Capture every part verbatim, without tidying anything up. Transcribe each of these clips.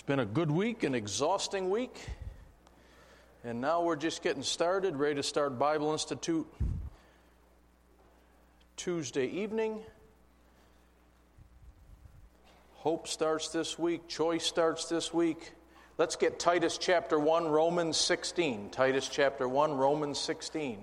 been a good week, an exhausting week, and now we're just getting started, ready to start Bible Institute Tuesday evening. Hope starts this week, Choice starts this week. Let's get Titus chapter one, Romans sixteen. Titus chapter one, Romans sixteen.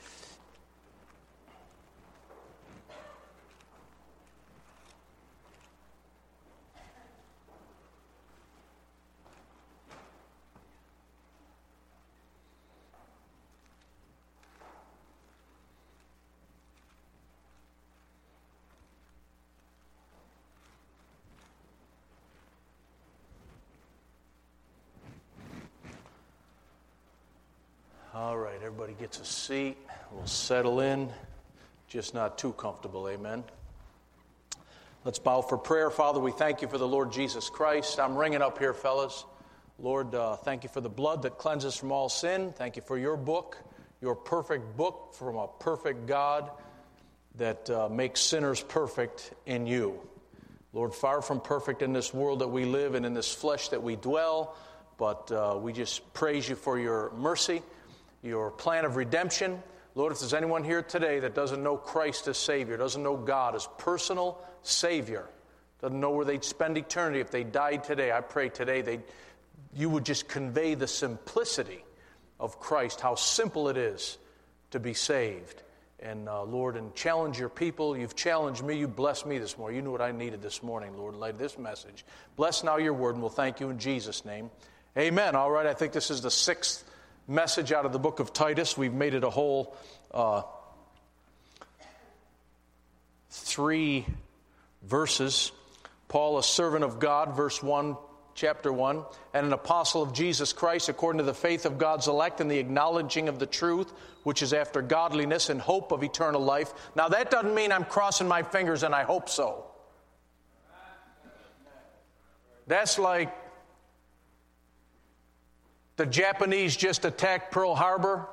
All right, everybody gets a seat. We'll settle in, just not too comfortable, amen. Let's bow for prayer. Father, we thank you for the Lord Jesus Christ. I'm ringing up here, fellas. Lord, uh, thank you for the blood that cleanses from all sin. Thank you for your book, your perfect book from a perfect God that uh, makes sinners perfect in you. Lord, far from perfect in this world that we live and in this flesh that we dwell, but uh, we just praise you for your mercy, your plan of redemption. Lord, if there's anyone here today that doesn't know Christ as Savior, doesn't know God as personal Savior, doesn't know where they'd spend eternity if they died today, I pray today they, you would just convey the simplicity of Christ, how simple it is to be saved. And uh, Lord, and challenge your people. You've challenged me. You blessed me this morning. You knew what I needed this morning, Lord, in light of this message. Bless now your word, and we'll thank you in Jesus' name. Amen. All right, I think this is the sixth message out of the book of Titus. We've made it a whole uh, three verses. Paul, a servant of God, verse one, chapter one, and an apostle of Jesus Christ, according to the faith of God's elect and the acknowledging of the truth, which is after godliness and hope of eternal life. Now, that doesn't mean I'm crossing my fingers and I hope so. That's like the Japanese just attacked Pearl Harbor,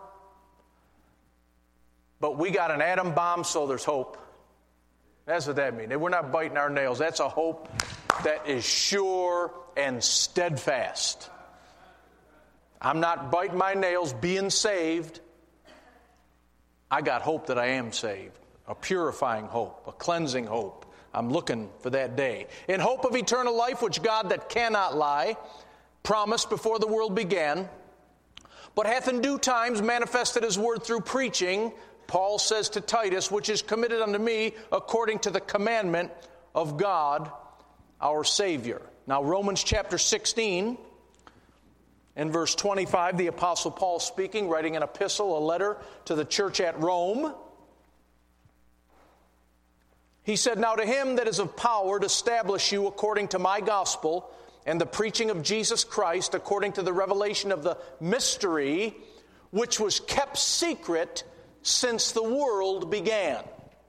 but we got an atom bomb, so there's hope. That's what that means. We're not biting our nails. That's a hope that is sure and steadfast. I'm not biting my nails, being saved. I got hope that I am saved. A purifying hope, a cleansing hope. I'm looking for that day. In hope of eternal life, which God that cannot lie promised before the world began, but hath in due times manifested his word through preaching, Paul says to Titus, which is committed unto me according to the commandment of God our Savior. Now, Romans chapter sixteen and verse twenty-five, the Apostle Paul speaking, writing an epistle, a letter to the church at Rome. He said, now to him that is of power to establish you according to my gospel and the preaching of Jesus Christ according to the revelation of the mystery which was kept secret since the world began.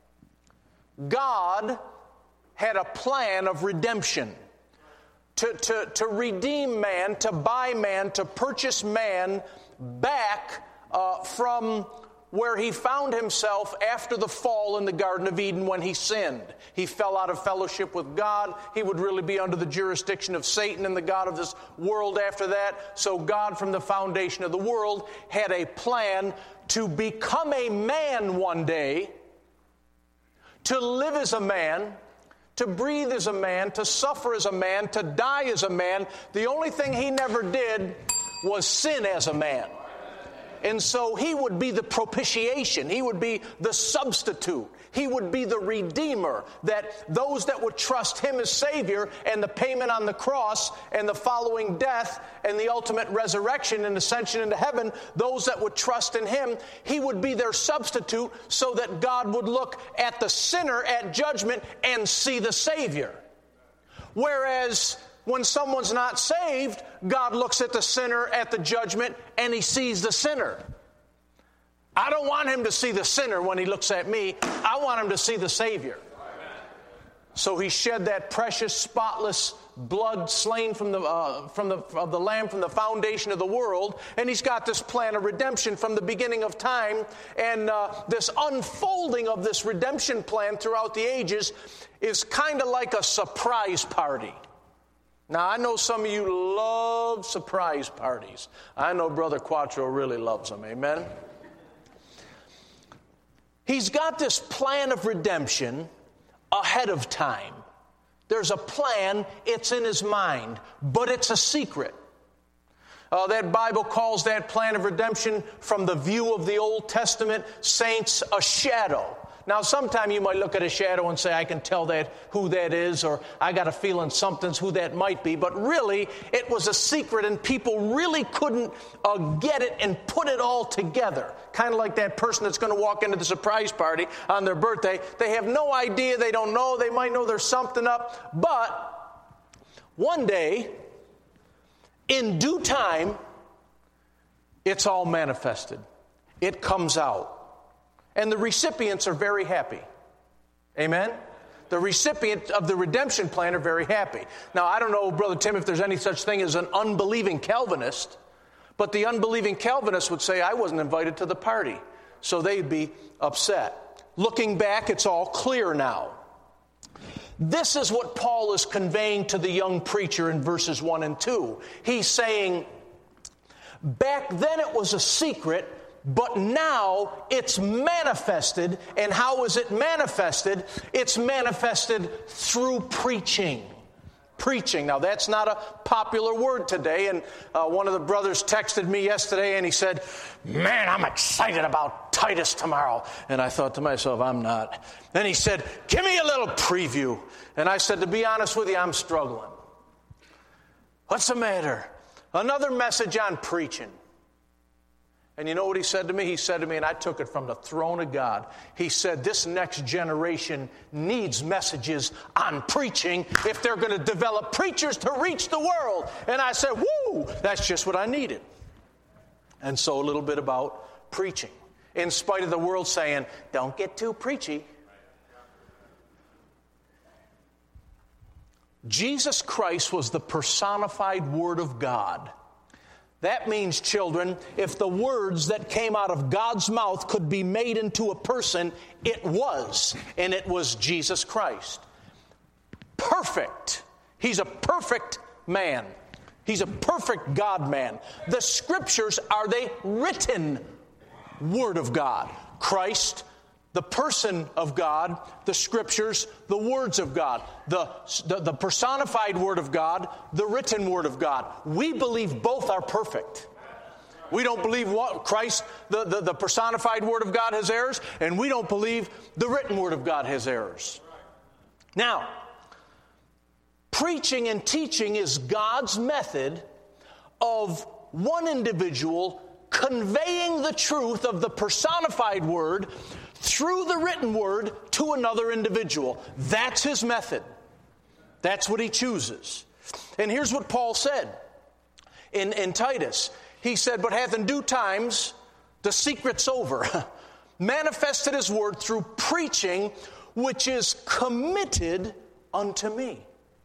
God had a plan of redemption. To, to, to redeem man, to buy man, to purchase man back uh, from where he found himself after the fall in the Garden of Eden when he sinned. He fell out of fellowship with God. He would really be under the jurisdiction of Satan and the god of this world after that. So God, from the foundation of the world, had a plan to become a man one day, to live as a man, to breathe as a man, to suffer as a man, to die as a man. The only thing he never did was sin as a man. And so he would be the propitiation. He would be the substitute. He would be the redeemer, that those that would trust him as Savior and the payment on the cross and the following death and the ultimate resurrection and ascension into heaven, those that would trust in him, he would be their substitute so that God would look at the sinner at judgment and see the Savior. Whereas when someone's not saved, God looks at the sinner at the judgment and he sees the sinner. I don't want him to see the sinner when he looks at me. I want him to see the Savior. So he shed that precious, spotless blood slain from the uh, from the of the Lamb from the foundation of the world, and he's got this plan of redemption from the beginning of time, and uh, this unfolding of this redemption plan throughout the ages is kind of like a surprise party. Now, I know some of you love surprise parties. I know Brother Quattro really loves them. Amen? He's got this plan of redemption ahead of time. There's a plan, it's in his mind, but it's a secret. Uh, that Bible calls that plan of redemption from the view of the Old Testament saints a shadow. Now, sometime you might look at a shadow and say, I can tell that who that is, or I got a feeling something's who that might be. But really, it was a secret, and people really couldn't uh, get it and put it all together. Kind of like that person that's going to walk into the surprise party on their birthday. They have no idea, they don't know, they might know there's something up. But one day, in due time, it's all manifested. It comes out. And the recipients are very happy. Amen? The recipient of the redemption plan are very happy. Now, I don't know, Brother Tim, if there's any such thing as an unbelieving Calvinist, but the unbelieving Calvinist would say, I wasn't invited to the party. So they'd be upset. Looking back, it's all clear now. This is what Paul is conveying to the young preacher in verses one and two. He's saying, back then it was a secret, but now it's manifested. And how is it manifested? It's manifested through preaching. Preaching. Now, that's not a popular word today. And uh, one of the brothers texted me yesterday and he said, man, I'm excited about Titus tomorrow. And I thought to myself, I'm not. Then he said, give me a little preview. And I said, to be honest with you, I'm struggling. What's the matter? Another message on preaching. And you know what he said to me? He said to me, and I took it from the throne of God. He said, this next generation needs messages on preaching if they're going to develop preachers to reach the world. And I said, woo, that's just what I needed. And so a little bit about preaching. In spite of the world saying, don't get too preachy. Jesus Christ was the personified Word of God. That means, children, if the words that came out of God's mouth could be made into a person, it was, and it was Jesus Christ. Perfect. He's a perfect man. He's a perfect God-man. The Scriptures are the written Word of God. Christ, the person of God, the Scriptures, the words of God, the, the, the personified Word of God, the written Word of God. We believe both are perfect. We don't believe what Christ, the, the, the personified Word of God, has errors, and we don't believe the written Word of God has errors. Now, preaching and teaching is God's method of one individual conveying the truth of the personified Word through the written Word to another individual. That's his method. That's what he chooses. And here's what Paul said in, in Titus. He said, but hath in due times, the secret's over, manifested his word through preaching, which is committed unto me.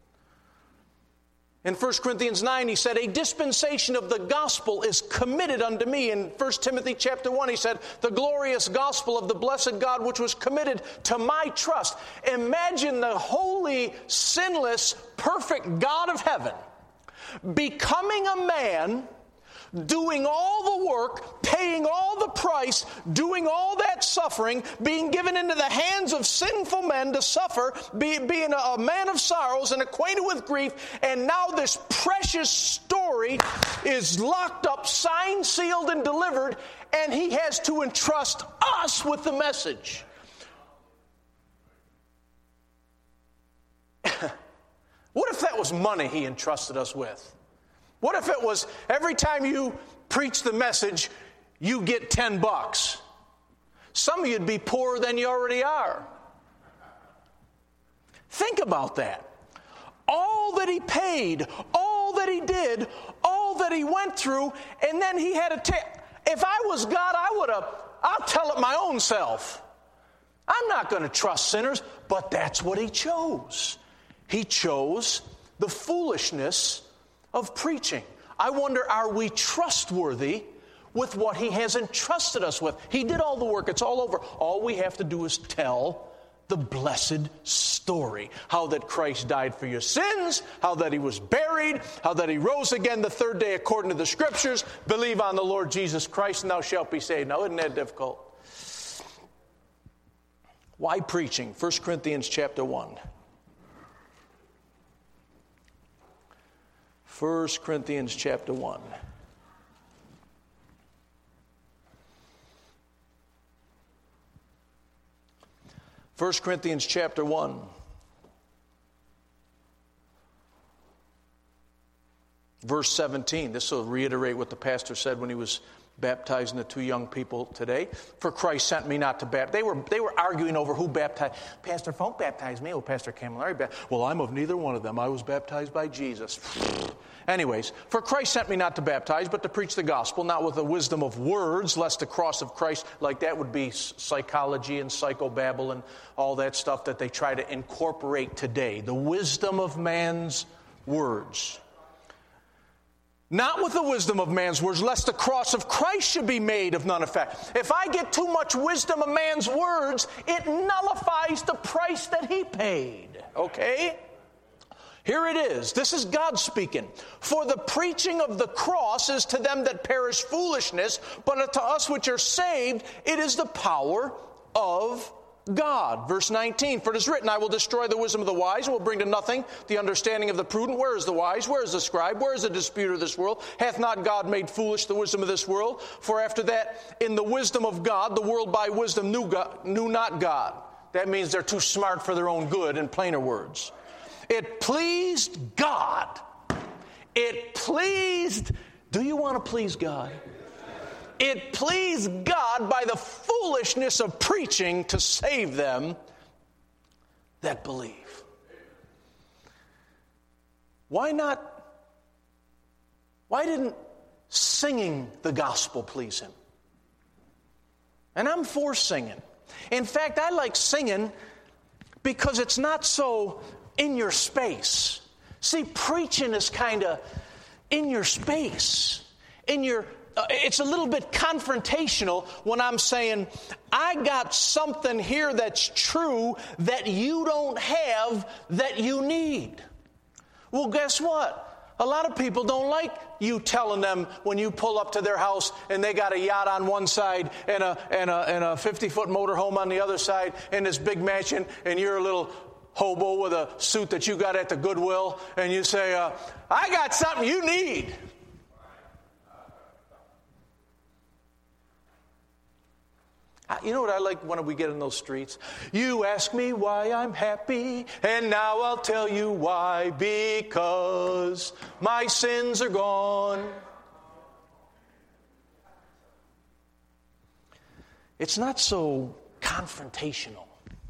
In First Corinthians nine, he said, a dispensation of the gospel is committed unto me. In First Timothy chapter one, he said, the glorious gospel of the blessed God, which was committed to my trust. Imagine the holy, sinless, perfect God of heaven becoming a man, doing all the work, paying all the price, doing all that suffering, being given into the hands of sinful men to suffer, be, being a, a man of sorrows and acquainted with grief, and now this precious story is locked up, signed, sealed, and delivered, and he has to entrust us with the message. What if that was money he entrusted us with? What if it was every time you preach the message, you get ten bucks? Some of you'd be poorer than you already are. Think about that. All that he paid, all that he did, all that he went through, and then he had to take. If I was God, I would have, I'll tell it my own self. I'm not going to trust sinners, but that's what he chose. He chose the foolishness of preaching. I wonder, are we trustworthy with what he has entrusted us with? He did all the work. It's all over. All we have to do is tell the blessed story. How that Christ died for your sins, how that he was buried, how that he rose again the third day according to the Scriptures. Believe on the Lord Jesus Christ and thou shalt be saved. Now, isn't that difficult? Why preaching? First Corinthians chapter one. First Corinthians chapter one. First Corinthians chapter one. Verse seventeen. This will reiterate what the pastor said when he was baptizing the two young people today. For Christ sent me not to baptize. They were, they were arguing over who baptized. Pastor Funk baptized me. Oh, Pastor Camilleri baptized. Well, I'm of neither one of them. I was baptized by Jesus. Anyways, for Christ sent me not to baptize, but to preach the gospel, not with the wisdom of words, lest the cross of Christ, like that would be psychology and psychobabble and all that stuff that they try to incorporate today. The wisdom of man's words. Not with the wisdom of man's words, lest the cross of Christ should be made of none effect. If I get too much wisdom of man's words, it nullifies the price that he paid. Okay? Here it is. This is God speaking. For the preaching of the cross is to them that perish foolishness, but to us which are saved, it is the power of God. Verse nineteen, for it is written, I will destroy the wisdom of the wise and will bring to nothing the understanding of the prudent. Where is the wise? Where is the scribe? Where is the disputer of this world? Hath not God made foolish the wisdom of this world? For after that, in the wisdom of God, the world by wisdom knew, God, knew not God. That means they're too smart for their own good, in plainer words. It pleased God. It pleased, do you want to please God? It pleased God by the foolishness of preaching to save them that believe. Why not? Why didn't singing the gospel please him? And I'm for singing. In fact, I like singing because it's not so in your space. See, preaching is kind of in your space, in your Uh, it's a little bit confrontational when I'm saying, I got something here that's true that you don't have that you need. Well, guess what? A lot of people don't like you telling them when you pull up to their house and they got a yacht on one side and a and a and a fifty-foot motorhome on the other side and this big mansion, and you're a little hobo with a suit that you got at the Goodwill, and you say, uh, I got something you need. You know what I like when we get in those streets? You ask me why I'm happy, and now I'll tell you why. Because my sins are gone. It's not so confrontational.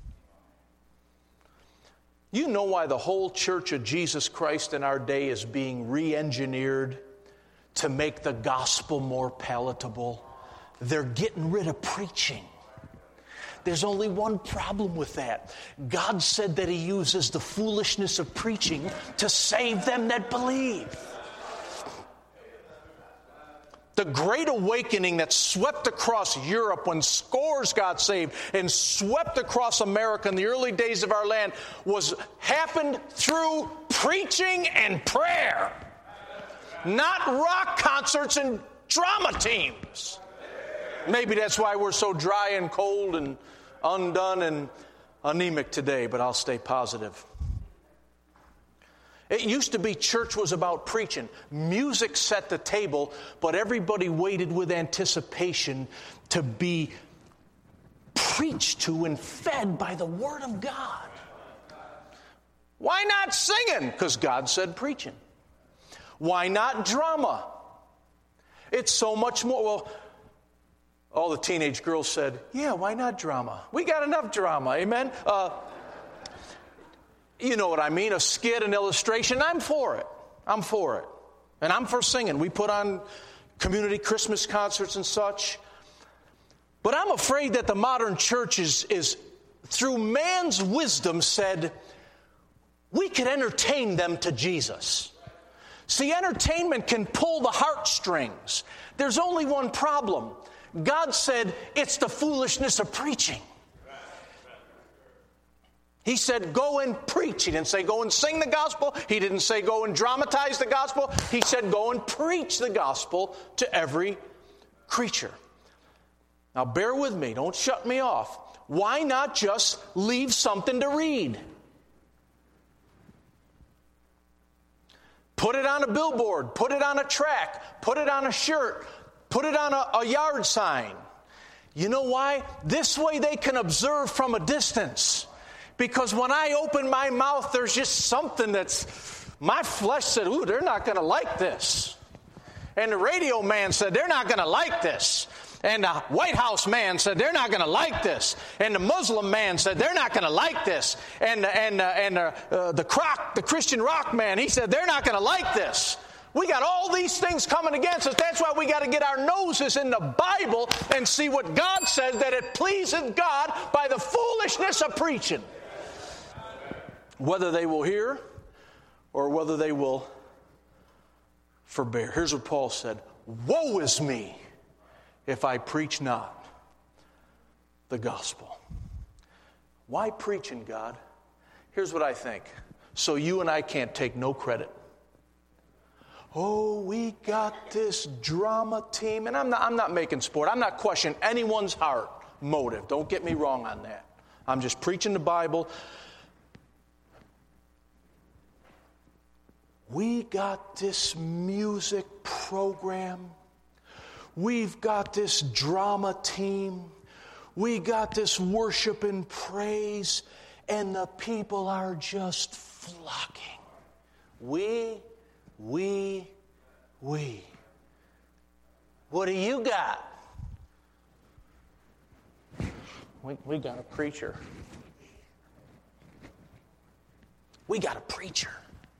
You know why the whole Church of Jesus Christ in our day is being re-engineered to make the gospel more palatable? They're getting rid of preaching. There's only one problem with that. God said that he uses the foolishness of preaching to save them that believe. The Great Awakening that swept across Europe when scores got saved and swept across America in the early days of our land was happened through preaching and prayer, not rock concerts and drama teams. Maybe that's why we're so dry and cold and undone and anemic today, but I'll stay positive. It used to be church was about preaching. Music set the table, but everybody waited with anticipation to be preached to and fed by the Word of God. Why not singing? Because God said preaching. Why not drama? It's so much more. Well, all the teenage girls said, yeah, why not drama? We got enough drama, amen? Uh, you know what I mean, a skit, an illustration. I'm for it. I'm for it. And I'm for singing. We put on community Christmas concerts and such. But I'm afraid that the modern church is, is through man's wisdom, said, we could entertain them to Jesus. See, entertainment can pull the heartstrings. There's only one problem. God said it's the foolishness of preaching. He said, go and preach. He didn't say go and sing the gospel. He didn't say go and dramatize the gospel. He said go and preach the gospel to every creature. Now bear with me. Don't shut me off. Why not just leave something to read? Put it on a billboard. Put it on a track. Put it on a shirt. Put it on a, a yard sign. You know why? This way they can observe from a distance. Because when I open my mouth, there's just something that's, my flesh said, ooh, they're not going to like this. And the radio man said, they're not going to like this. And the White House man said, they're not going to like this. And the Muslim man said, they're not going to like this. And, and, uh, and uh, uh, the croc, the Christian rock man, he said, they're not going to like this. We got all these things coming against us. That's why we got to get our noses in the Bible and see what God says, that it pleases God by the foolishness of preaching. Whether they will hear or whether they will forbear. Here's what Paul said. Woe is me if I preach not the gospel. Why preaching, God? Here's what I think. So you and I can't take no credit. Oh, we got this drama team. And I'm not, I'm not making sport. I'm not questioning anyone's heart motive. Don't get me wrong on that. I'm just preaching the Bible. We got this music program. We've got this drama team. We got this worship and praise. And the people are just flocking. We, we, we. What do you got? We, we got a preacher. We got a preacher.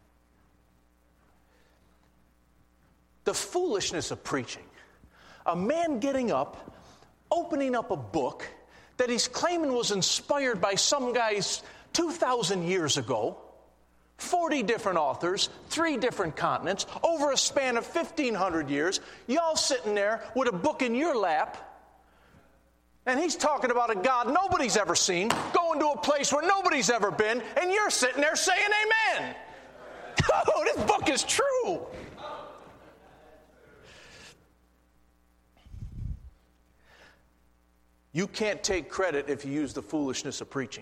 The foolishness of preaching. A man getting up, opening up a book that he's claiming was inspired by some guys two thousand years ago, forty different authors, three different continents, over a span of fifteen hundred years, y'all sitting there with a book in your lap, and he's talking about a God nobody's ever seen, going to a place where nobody's ever been, and you're sitting there saying amen. Oh, this book is true. You can't take credit if you use the foolishness of preaching.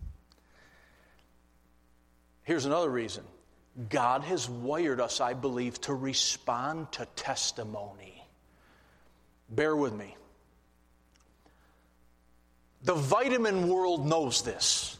Here's another reason. God has wired us, I believe, to respond to testimony. Bear with me. The vitamin world knows this.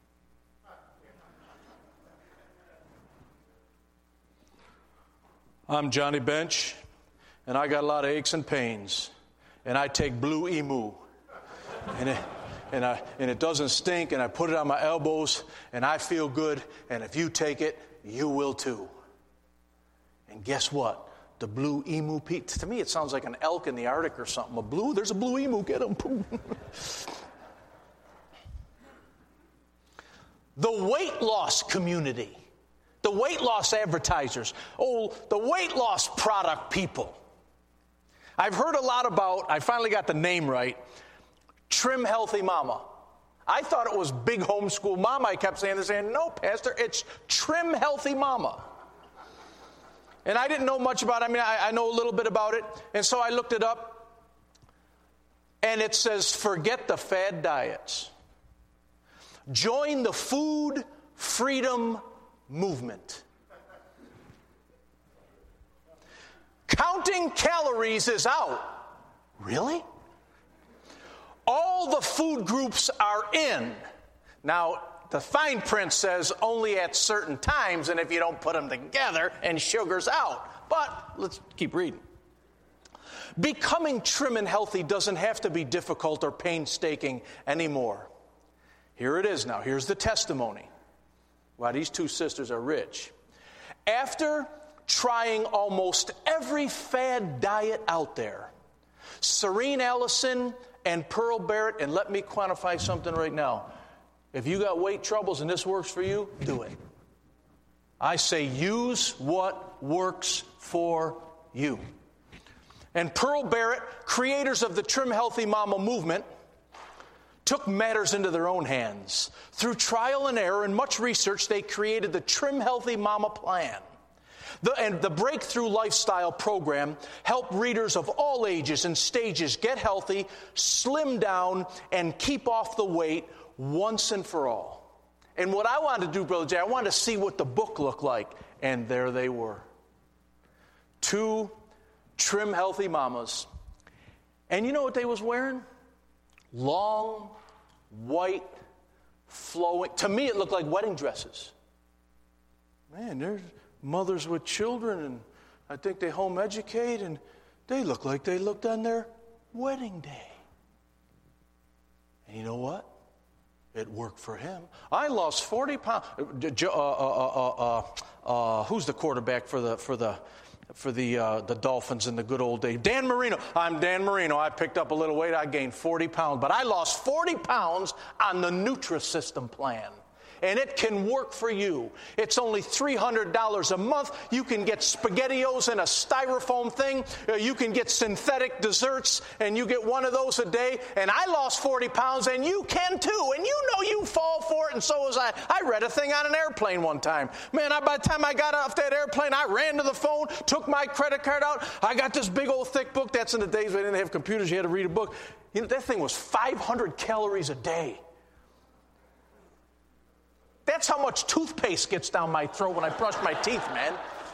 I'm Johnny Bench, and I got a lot of aches and pains, and I take Blue Emu. And it, and, I, and it doesn't stink, and I put it on my elbows, and I feel good, and if you take it, you will too. And guess what? The Blue Emu, to me it sounds like an elk in the Arctic or something. A blue, there's a Blue Emu, get him. The weight loss community, the weight loss advertisers, oh, the weight loss product people. I've heard a lot about, I finally got the name right, Trim Healthy Mama. I thought it was Big Homeschool Mama. I kept saying this, saying, no, Pastor, it's Trim Healthy Mama. And I didn't know much about it. I mean, I, I know a little bit about it. And so I looked it up. And it says, forget the fad diets. Join the food freedom movement. Counting calories is out. Really? All the food groups are in. Now, the fine print says only at certain times, and if you don't put them together, and sugar's out. But let's keep reading. Becoming trim and healthy doesn't have to be difficult or painstaking anymore. Here it is now. Here's the testimony. Wow, these two sisters are rich. After trying almost every fad diet out there, Serene Allison and Pearl Barrett, and let me quantify something right now. If you got weight troubles and this works for you, do it. I say use what works for you. And Pearl Barrett, creators of the Trim Healthy Mama movement, took matters into their own hands. Through trial and error and much research, they created the Trim Healthy Mama Plan. The, and the Breakthrough Lifestyle program helped readers of all ages and stages get healthy, slim down, and keep off the weight once and for all. And what I wanted to do, Brother Jay, I wanted to see what the book looked like. And there they were. Two trim, healthy mamas. And you know what they was wearing? Long, white, flowing. To me, it looked like wedding dresses. Man, there's mothers with children, and I think they home educate, and they look like they looked on their wedding day. And you know what? It worked for him. I lost forty pounds. Uh, uh, uh, uh, uh, who's the quarterback for the for the for the uh, the Dolphins in the good old days? Dan Marino. I'm Dan Marino. I picked up a little weight. I gained forty pounds, but I lost forty pounds on the Nutrisystem plan. And it can work for you. It's only three hundred dollars a month. You can get SpaghettiOs in a styrofoam thing. You can get synthetic desserts, and you get one of those a day. And I lost forty pounds, and you can too. And you know you fall for it, and so was I. I read a thing on an airplane one time. Man, I, by the time I got off that airplane, I ran to the phone, took my credit card out. I got this big old thick book. That's in the days when they didn't have computers. You had to read a book. You know, that thing was five hundred calories a day. That's how much toothpaste gets down my throat when I brush my teeth, man.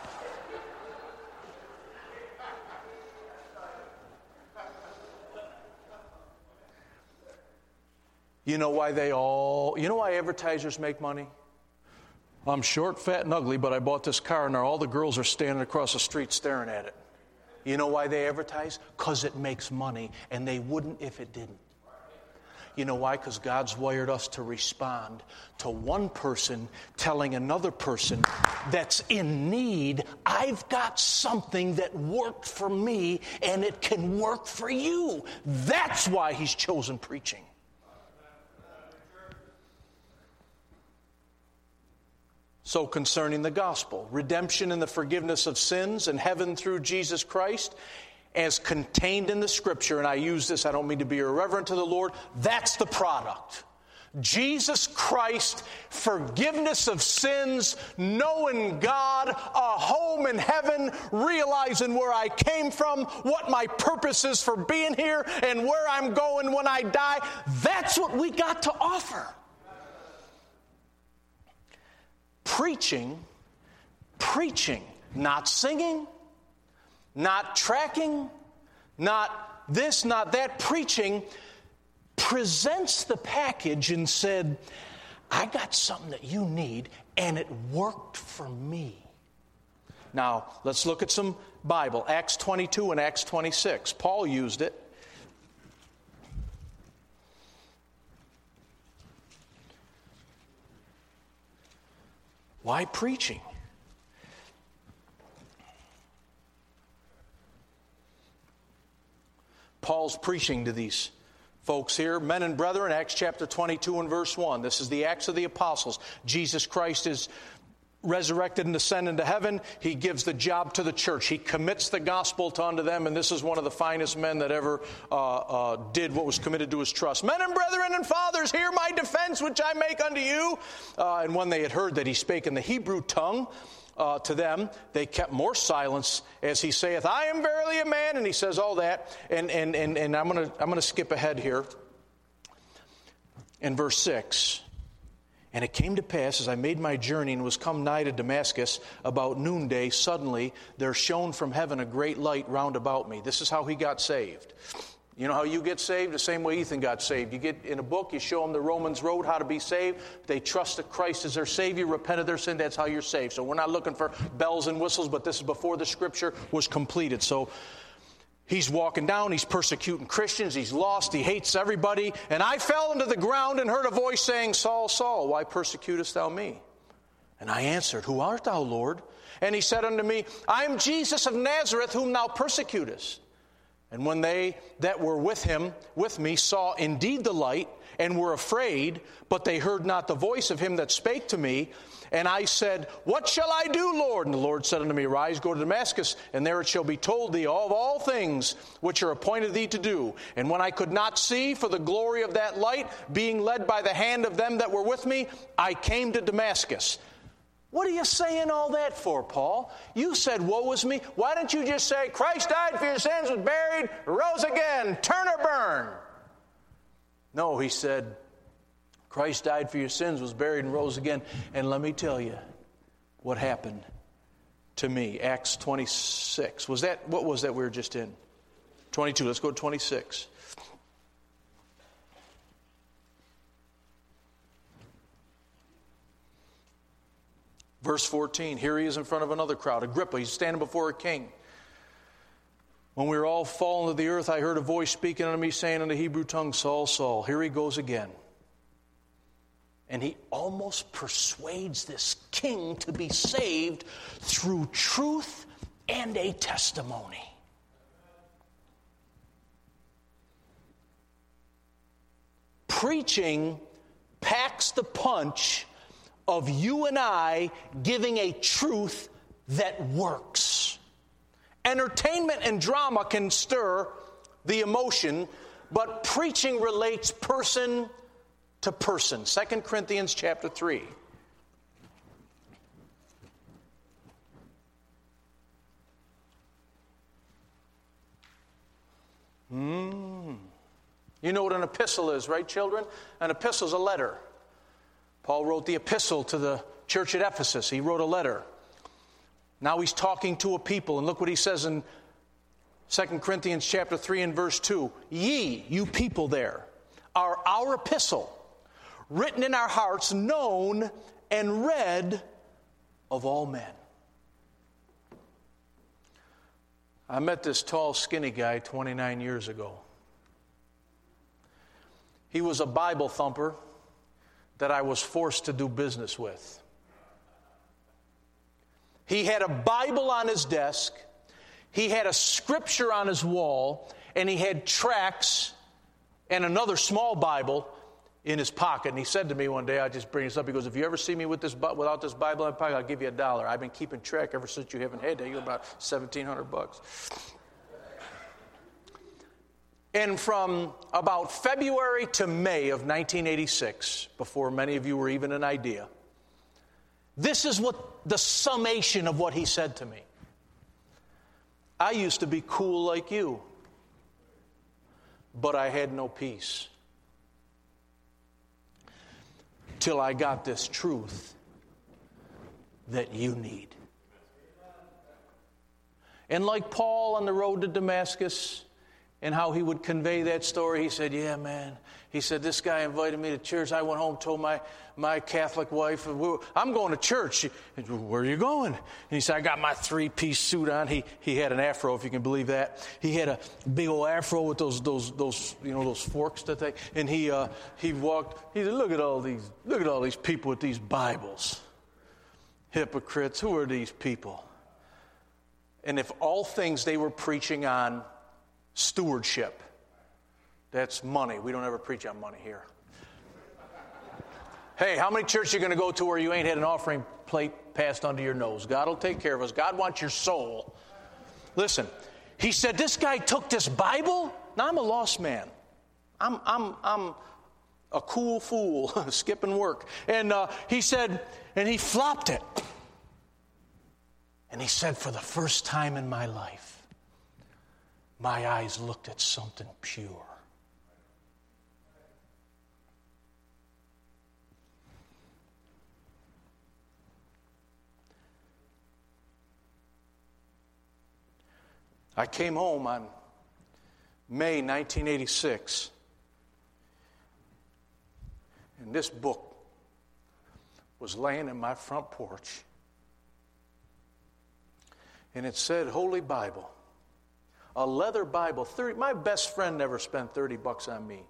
You know why they all, you know why advertisers make money? I'm short, fat, and ugly, but I bought this car, and all the girls are standing across the street staring at it. You know why they advertise? Because it makes money, and they wouldn't if it didn't. You know why? Because God's wired us to respond to one person telling another person that's in need, I've got something that worked for me and it can work for you. That's why He's chosen preaching. So concerning the gospel, redemption and the forgiveness of sins and heaven through Jesus Christ, as contained in the Scripture, and I use this, I don't mean to be irreverent to the Lord, that's the product. Jesus Christ, forgiveness of sins, knowing God, a home in heaven, realizing where I came from, what my purpose is for being here, and where I'm going when I die. That's what we got to offer. Preaching, preaching, not singing, not tracking, not this, not that. Preaching presents the package and said, I got something that you need, and it worked for me. Now, let's look at some Bible. Acts twenty-two and Acts twenty-six. Paul used it. Why preaching? Paul's preaching to these folks here. Men and brethren, Acts chapter twenty-two and verse one. This is the Acts of the Apostles. Jesus Christ is resurrected and ascended into heaven. He gives the job to the church. He commits the gospel to unto them, and this is one of the finest men that ever uh, uh, did what was committed to his trust. Men and brethren and fathers, hear my defense which I make unto you. Uh, and when they had heard that he spake in the Hebrew tongue, Uh, to them, they kept more silence as he saith, I am verily a man, and he says all that, and and and, and I'm gonna I'm gonna skip ahead here. In verse six, and it came to pass as I made my journey and was come nigh to Damascus about noonday, suddenly there shone from heaven a great light round about me. This is how he got saved. You know how you get saved? The same way Ethan got saved. You get in a book, you show them the Romans road, how to be saved. They trust that Christ is their Savior, repent of their sin, that's how you're saved. So we're not looking for bells and whistles, but this is before the Scripture was completed. So he's walking down, he's persecuting Christians, he's lost, he hates everybody. And I fell into the ground and heard a voice saying, Saul, Saul, why persecutest thou me? And I answered, Who art thou, Lord? And he said unto me, I am Jesus of Nazareth, whom thou persecutest. And when they that were with him, with me, saw indeed the light, and were afraid, but they heard not the voice of him that spake to me. And I said, What shall I do, Lord? And the Lord said unto me, Rise, go to Damascus, and there it shall be told thee of all things which are appointed thee to do. And when I could not see for the glory of that light, being led by the hand of them that were with me, I came to Damascus. What are you saying all that for, Paul? You said, woe is me. Why don't you just say, Christ died for your sins, was buried, rose again, turn or burn? No, he said, Christ died for your sins, was buried, and rose again. And let me tell you what happened to me. Acts twenty-six. Was that, what was that we were just in? twenty-two. Let's go to twenty-six. Verse fourteen, here he is in front of another crowd. Agrippa, he's standing before a king. When we were all fallen to the earth, I heard a voice speaking unto me, saying in the Hebrew tongue, Saul, Saul. Here he goes again. And he almost persuades this king to be saved through truth and a testimony. Preaching packs the punch of you and I giving a truth that works. Entertainment and drama can stir the emotion, but preaching relates person to person. Second Corinthians chapter three. Mm. You know what an epistle is, right, children? An epistle is a letter. Paul wrote the epistle to the church at Ephesus. He wrote a letter. Now he's talking to a people, and look what he says in Second Corinthians chapter three and verse two. Ye, you people there, are our epistle, written in our hearts, known and read of all men. I met this tall, skinny guy twenty-nine years ago. He was a Bible thumper that I was forced to do business with. He had a Bible on his desk, he had a scripture on his wall, and he had tracts and another small Bible in his pocket. And he said to me one day, I just bring this up, he goes, if you ever see me with this without this Bible in my pocket, I'll give you a dollar. I've been keeping track ever since you haven't had that. You're about seventeen hundred bucks. And from about February to May of nineteen eighty-six, before many of you were even an idea, this is what the summation of what he said to me. I used to be cool like you, but I had no peace till I got this truth that you need. And like Paul on the road to Damascus, and how he would convey that story, he said, yeah, man. He said, this guy invited me to church. I went home, told my, my Catholic wife, I'm going to church. She, where are you going? And he said, I got my three-piece suit on. He he had an afro, if you can believe that. He had a big old afro with those those those you know those forks that they. And he uh, he walked. He said, look at all these look at all these people with these Bibles. Hypocrites. Who are these people? And if all things they were preaching on stewardship. That's money. We don't ever preach on money here. Hey, how many churches are you going to go to where you ain't had an offering plate passed under your nose? God will take care of us. God wants your soul. Listen, he said, this guy took this Bible. Now, I'm a lost man. I'm I'm I'm a cool fool, skipping work. And uh, he said, and he flopped it. And he said, for the first time in my life, my eyes looked at something pure. I came home on May nineteen eighty-six, and this book was laying in my front porch. And it said, Holy Bible. A leather Bible. thirty My best friend never spent thirty bucks on me.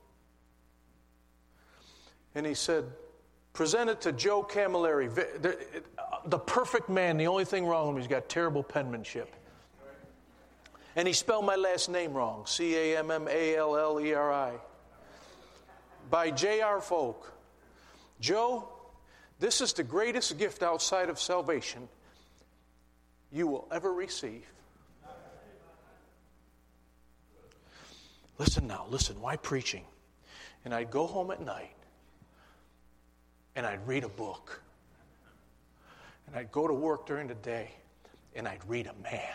And he said, present it to Joe Camilleri. The, the perfect man. The only thing wrong with him is he's got terrible penmanship. And he spelled my last name wrong, C A M M A L L E R I, by J R Folk. Joe, this is the greatest gift outside of salvation you will ever receive. Listen now, listen, why preaching? And I'd go home at night and I'd read a book. And I'd go to work during the day and I'd read a man.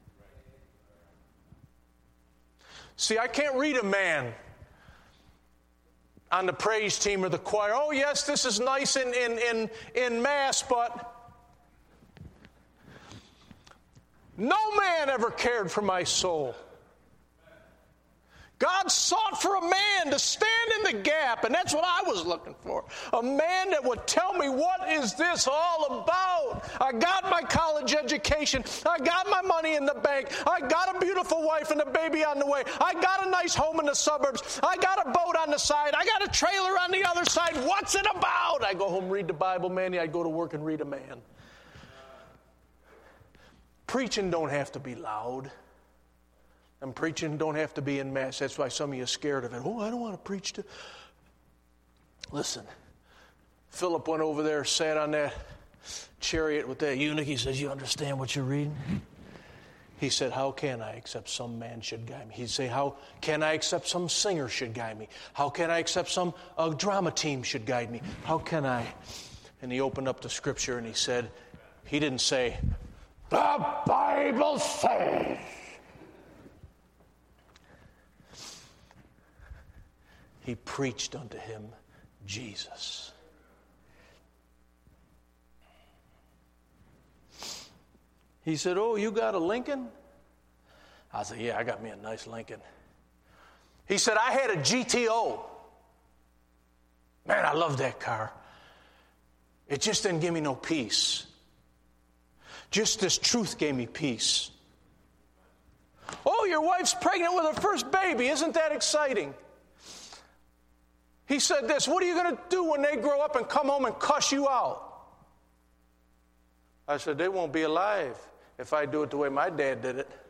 See, I can't read a man on the praise team or the choir. Oh, yes, this is nice in, in, in, in mass, but no man ever cared for my soul. God sought for a man to stand in the gap, and that's what I was looking for. A man that would tell me, what is this all about? I got my college education. I got my money in the bank. I got a beautiful wife and a baby on the way. I got a nice home in the suburbs. I got a boat on the side. I got a trailer on the other side. What's it about? I go home, read the Bible, man. I'd go to work and read a man. Preaching don't have to be loud. And preaching don't have to be in mass. That's why some of you are scared of it. Oh, I don't want to preach to... Listen, Philip went over there, sat on that chariot with that eunuch. He says, you understand what you're reading? He said, how can I except some man should guide me? He'd say, how can I except some singer should guide me? How can I except some uh, drama team should guide me? How can I? And he opened up the scripture and he said, he didn't say, the Bible says. He preached unto him Jesus. He said, oh, you got a Lincoln? I said, yeah, I got me a nice Lincoln. He said, I had a G T O. Man, I love that car. It just didn't give me no peace. Just this truth gave me peace. Oh, your wife's pregnant with her first baby. Isn't that exciting? He said this, what are you going to do when they grow up and come home and cuss you out? I said, they won't be alive if I do it the way my dad did it.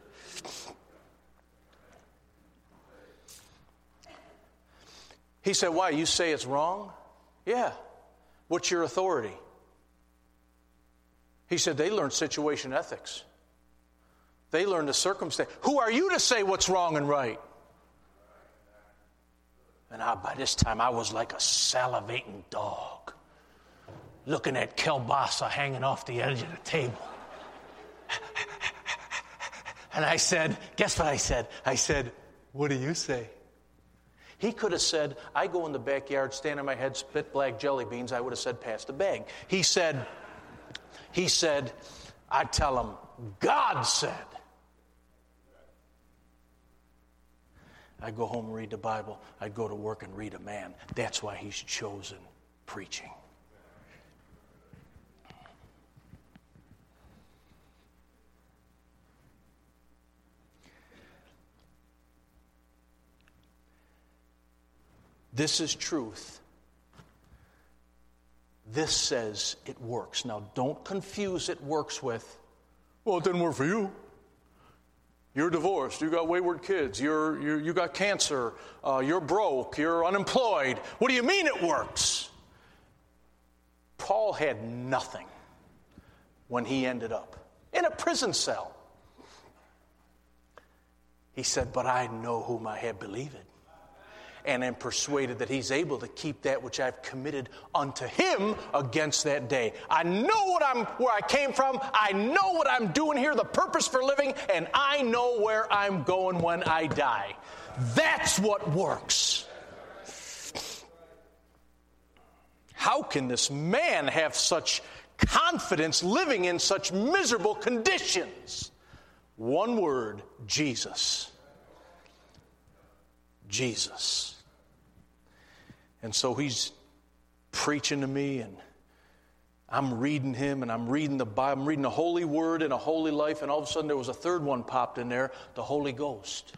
He said, why, you say it's wrong? Yeah. What's your authority? He said, they learn situation ethics. They learn the circumstance. Who are you to say what's wrong and right? And I, by this time, I was like a salivating dog, looking at kielbasa hanging off the edge of the table. And I said, guess what I said? I said, what do you say? He could have said, I go in the backyard, stand on my head, spit black jelly beans. I would have said, pass the bag. He said, he said, I tell him, God said. I go home and read the Bible. I go to work and read a man. That's why he's chosen preaching. This is truth. This says it works. Now, don't confuse it works with, well, it didn't work for you. You're divorced. You got wayward kids. You're, you're, you got cancer. Uh, you're broke. You're unemployed. What do you mean it works? Paul had nothing when he ended up in a prison cell. He said, but I know whom I have believed, and am persuaded that he's able to keep that which I've committed unto him against that day. I know what I'm, where I came from. I know what I'm doing here, the purpose for living, and I know where I'm going when I die. That's what works. How can this man have such confidence living in such miserable conditions? One word, Jesus. Jesus. And so he's preaching to me, and I'm reading him, and I'm reading the Bible. I'm reading the Holy Word and a holy life, and all of a sudden there was a third one popped in there, the Holy Ghost.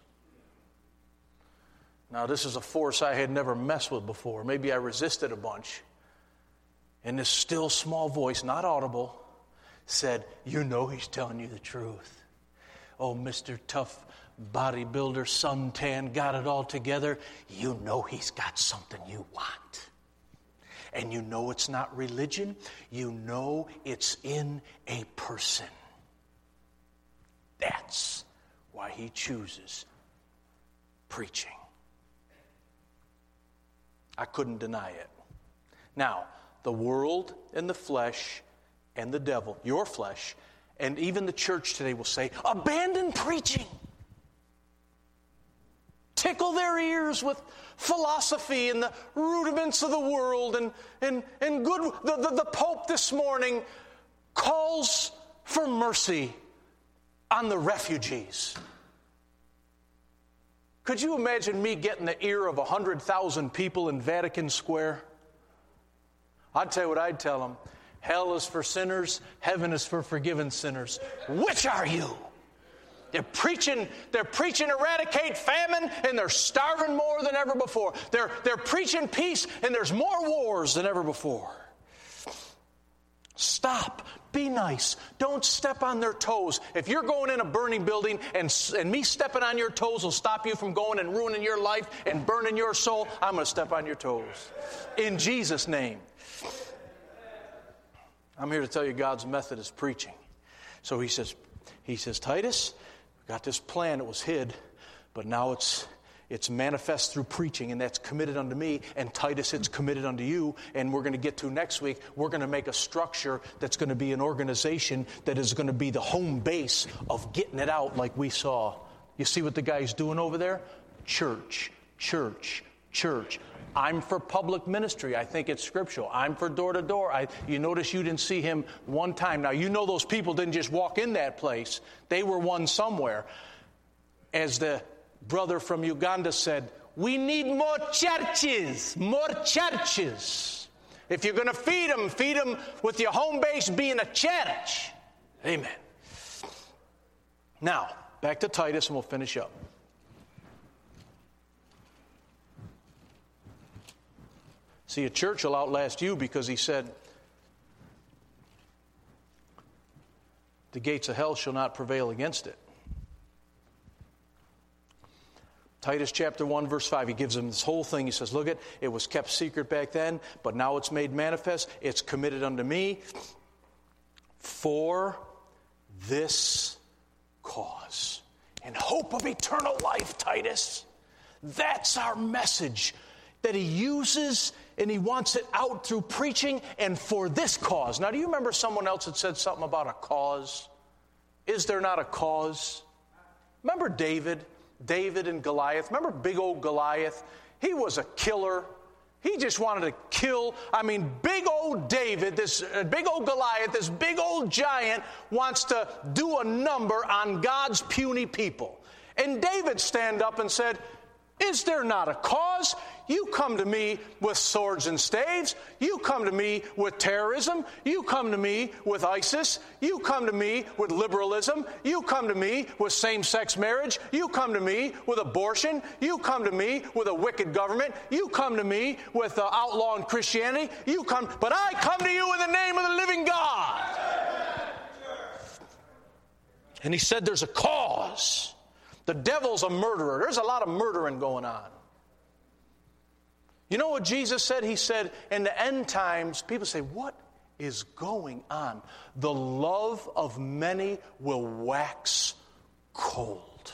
Now this is a force I had never messed with before. Maybe I resisted a bunch. And this still small voice, not audible, said, you know he's telling you the truth. oh, Mister Tough bodybuilder, suntan, got it all together, you know he's got something you want. And you know it's not religion. You know it's in a person. That's why he chooses preaching. I couldn't deny it. Now, the world and the flesh and the devil, your flesh, and even the church today will say, abandon preaching. Tickle their ears with philosophy and the rudiments of the world. And, and, and good. The, the, the Pope this morning calls for mercy on the refugees. Could you imagine me getting the ear of one hundred thousand people in Vatican Square? I'd tell you what I'd tell them. Hell is for sinners. Heaven is for forgiven sinners. Which are you? They're preaching, they're preaching eradicate famine, and they're starving more than ever before. They're, they're preaching peace, and there's more wars than ever before. Stop. Be nice. Don't step on their toes. If you're going in a burning building and, and me stepping on your toes will stop you from going and ruining your life and burning your soul, I'm going to step on your toes. In Jesus' name. I'm here to tell you God's method is preaching. So he says, he says, Titus, we got this plan that was hid, but now it's it's manifest through preaching, and that's committed unto me. And Titus, it's committed unto you. And we're going to get to next week. We're going to make a structure that's going to be an organization that is going to be the home base of getting it out like we saw. You see what the guy's doing over there? Church, church, church. I'm for public ministry. I think it's scriptural. I'm for door to door. I, you notice you didn't see him one time. Now, you know those people didn't just walk in that place. They were one somewhere. As the brother from Uganda said, we need more churches, more churches. If you're going to feed them, feed them with your home base being a church. Amen. Now, back to Titus and we'll finish up. See, a church will outlast you because he said, the gates of hell shall not prevail against it. Titus chapter one, verse five, he gives them this whole thing. He says, look it, it was kept secret back then, but now it's made manifest. It's committed unto me for this cause. In hope of eternal life, Titus. That's our message that he uses, and he wants it out through preaching and for this cause. Now, do you remember someone else that said something about a cause? Is there not a cause? Remember David? David and Goliath. Remember big old Goliath? He was a killer. He just wanted to kill. I mean, big old David, this uh, big old Goliath, this big old giant wants to do a number on God's puny people. And David stand up and said, is there not a cause? You come to me with swords and staves. You come to me with terrorism. You come to me with ISIS. You come to me with liberalism. You come to me with same-sex marriage. You come to me with abortion. You come to me with a wicked government. You come to me with uh, outlawing Christianity. You come, but I come to you in the name of the living God. And he said there's a cause. The devil's a murderer. There's a lot of murdering going on. You know what Jesus said? He said, in the end times, people say, what is going on? The love of many will wax cold.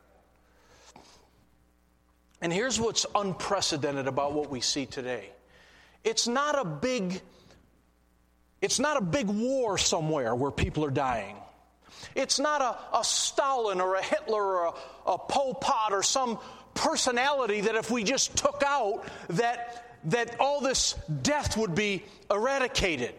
And here's what's unprecedented about what we see today. It's not a big, it's not a big war somewhere where people are dying. It's not a, a Stalin or a Hitler or a, a Pol Pot or some personality that if we just took out, that, that all this death would be eradicated.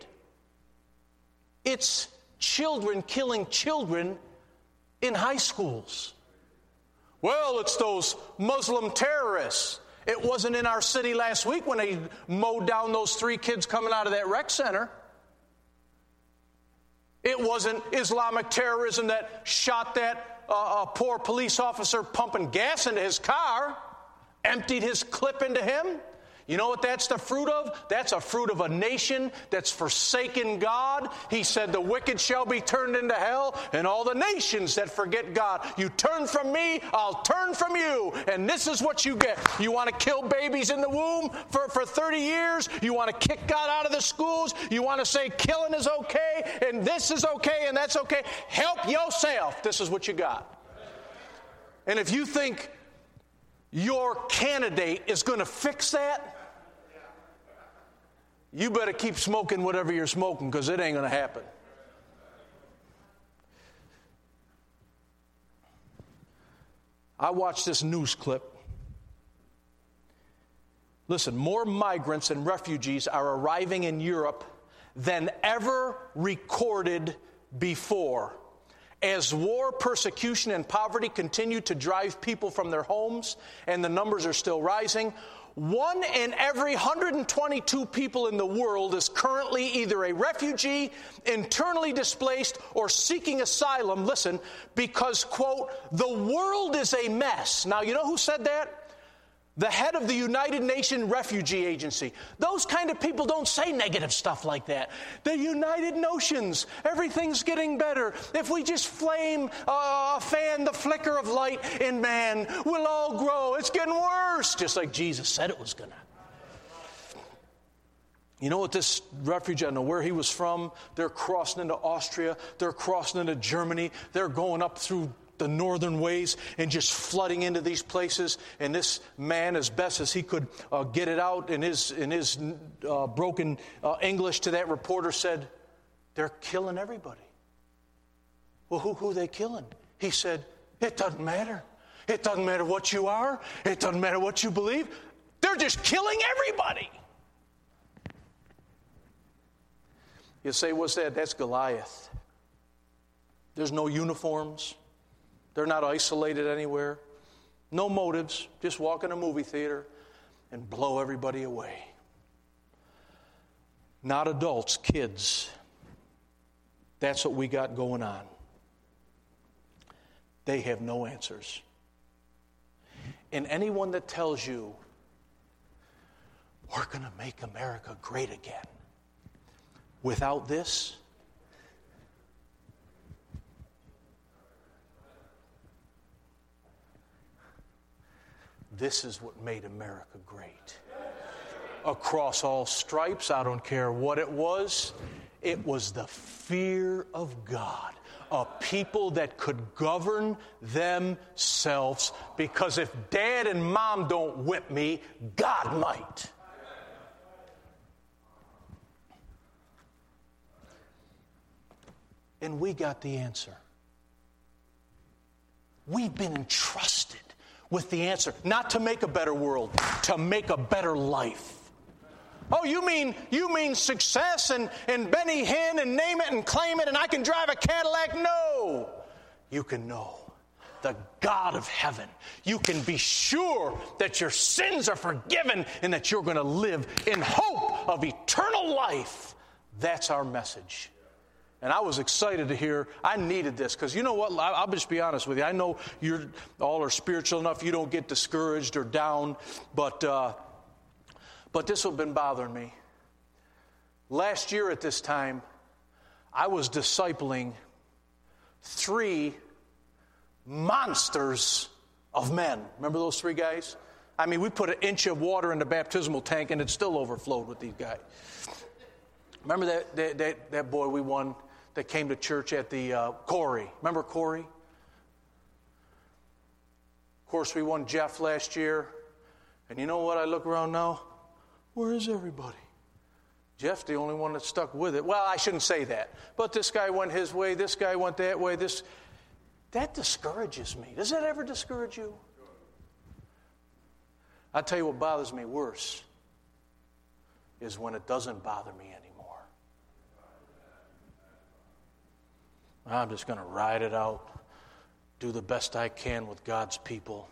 It's children killing children in high schools. Well, it's those Muslim terrorists. It wasn't in our city last week when they mowed down those three kids coming out of that rec center. It wasn't Islamic terrorism that shot that uh, poor police officer pumping gas into his car, emptied his clip into him. You know what that's the fruit of? That's a fruit of a nation that's forsaken God. He said the wicked shall be turned into hell, and all the nations that forget God. You turn from me, I'll turn from you. And this is what you get. You want to kill babies in the womb for, for thirty years? You want to kick God out of the schools? You want to say killing is okay, and this is okay, and that's okay? Help yourself. This is what you got. And if you think your candidate is going to fix that, you better keep smoking whatever you're smoking, because it ain't going to happen. I watched this news clip. Listen, more migrants and refugees are arriving in Europe than ever recorded before. As war, persecution, and poverty continue to drive people from their homes, and the numbers are still rising, one in every one hundred twenty-two people in the world is currently either a refugee, internally displaced, or seeking asylum, listen, because, quote, the world is a mess. Now, you know who said that? The head of the United Nations Refugee Agency. Those kind of people don't say negative stuff like that. The United Nations, everything's getting better. If we just flame, uh, fan the flicker of light in man, we'll all grow. It's getting worse, just like Jesus said it was going to. You know what this refugee, I don't know where he was from. They're crossing into Austria. They're crossing into Germany. They're going up through the northern ways and just flooding into these places. And this man, as best as he could uh, get it out in his in his uh, broken uh, English to that reporter, said, they're killing everybody. Well, who who are they killing? He said, it doesn't matter. It doesn't matter what you are. It doesn't matter what you believe. They're just killing everybody. You say, what's that? That's Goliath. There's no uniforms. They're not isolated anywhere. No motives. Just walk in a movie theater and blow everybody away. Not adults, kids. That's what we got going on. They have no answers. And anyone that tells you, we're going to make America great again, without this, this is what made America great. Across all stripes, I don't care what it was, it was the fear of God. A people that could govern themselves, because if dad and mom don't whip me, God might. And we got the answer. We've been entrusted with the answer, not to make a better world, to make a better life. Oh, you mean you mean success and, and Benny Hinn and name it and claim it and I can drive a Cadillac? No. You can know the God of heaven. You can be sure that your sins are forgiven and that you're going to live in hope of eternal life. That's our message. And I was excited to hear, I needed this, because you know what, I'll just be honest with you. I know you all are spiritual enough, you don't get discouraged or down, but uh, but this has been bothering me. Last year at this time, I was discipling three monsters of men. Remember those three guys? I mean, we put an inch of water in the baptismal tank and it still overflowed with these guys. Remember that that, that, that boy we won that came to church at the uh, Corey? Remember Corey? Of course, we won Jeff last year. And you know what? I look around now. Where is everybody? Jeff's the only one that stuck with it. Well, I shouldn't say that. But this guy went his way. This guy went that way. This That discourages me. Does that ever discourage you? I'll tell you what bothers me worse is when it doesn't bother me anymore. I'm just going to ride it out, do the best I can with God's people.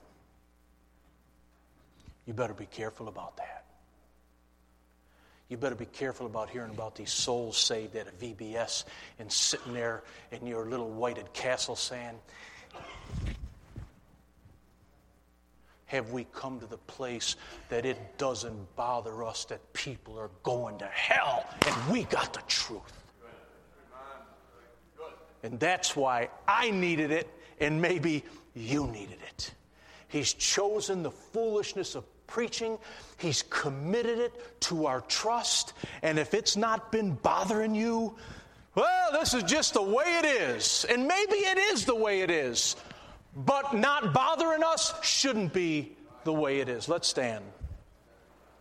You better be careful about that. You better be careful about hearing about these souls saved at a V B S and sitting there in your little whited castle saying, have we come to the place that it doesn't bother us that people are going to hell and we got the truth. And that's why I needed it, and maybe you needed it. He's chosen the foolishness of preaching. He's committed it to our trust. And if it's not been bothering you, well, this is just the way it is. And maybe it is the way it is. But not bothering us shouldn't be the way it is. Let's stand.